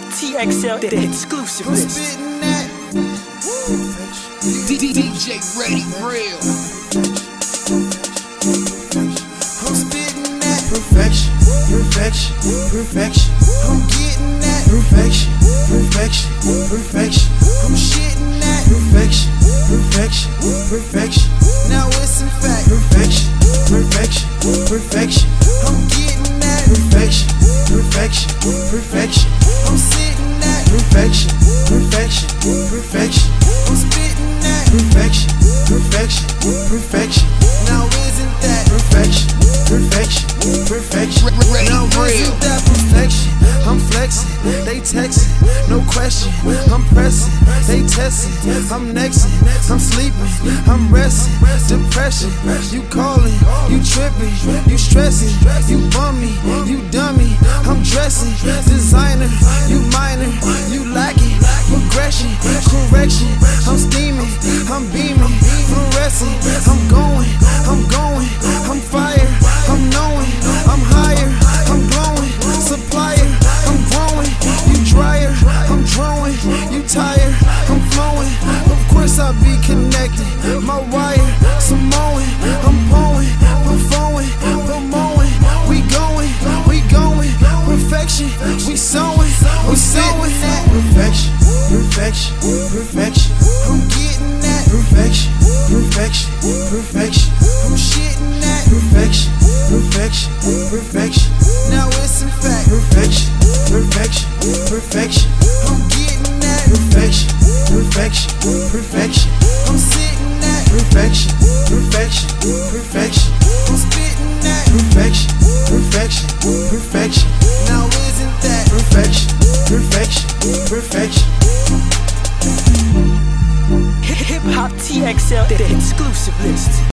TXL, the exclusive list. Spitting that. DJ Ready Real. I'm spitting that. Perfection, perfection, perfection. I'm getting that. Perfection, perfection, perfection. I'm shitting that. Perfection, perfection, perfection. Now it's in fact perfection, perfection, perfection. I'm getting that. Perfection, perfection, perfection. I'm sitting at perfection, perfection, perfection. I'm spitting that. Perfection, perfection, perfection. Now isn't that perfection, perfection, perfection? Now isn't that perfection? I'm flexing, they texting, no question. I'm pressing, they testing. I'm nexting, I'm sleeping, I'm resting. Depression, you calling, you tripping, you stressing, you bummy, you dummy. I'm dressing, designer, you minor, you lacking. Progression, correction. I'm steaming, I'm beaming, fluorescent. I'm going, I'm fire, I'm knowing, I'm higher, I'm glowing, supplier, I'm growing. You drier, I'm drawing, you tired, I'm flowing. Of course I'll be connected, my wire, Samoan, I'm pulling, performing, promoting. We going, perfection, we sowing, at perfection, perfection, perfection. I'm getting that perfection, perfection, perfection. I'm shitting at perfection, perfection, perfection. Now it's in fact perfection, perfection, perfection. I'm getting that perfection, perfection, perfection. I'm sitting at perfection, perfection, perfection. I'm spitting at perfection, perfection, perfection. Now isn't that perfection, perfection, perfection? Hip Hop TXL, the exclusive list.